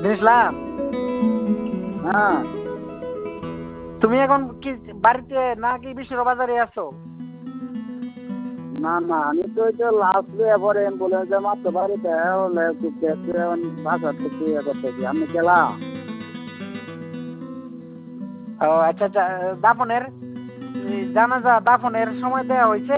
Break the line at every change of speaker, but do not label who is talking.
ইসলাম,
হ্যাঁ।
তুমি এখন কি বাড়িতে নাকি বিশ্বর বাজারে আছো?
না না, আমি তো এটা লাস্ট এবারে অ্যাম্বুলেন্সে মারতে বাড়িতে হলে বাসা থেকে ইয়ে করতেছি। আমি গেলা
ও আচ্ছা আচ্ছা, দাফনের জানাজা দাফনের সময় দেওয়া হয়েছে?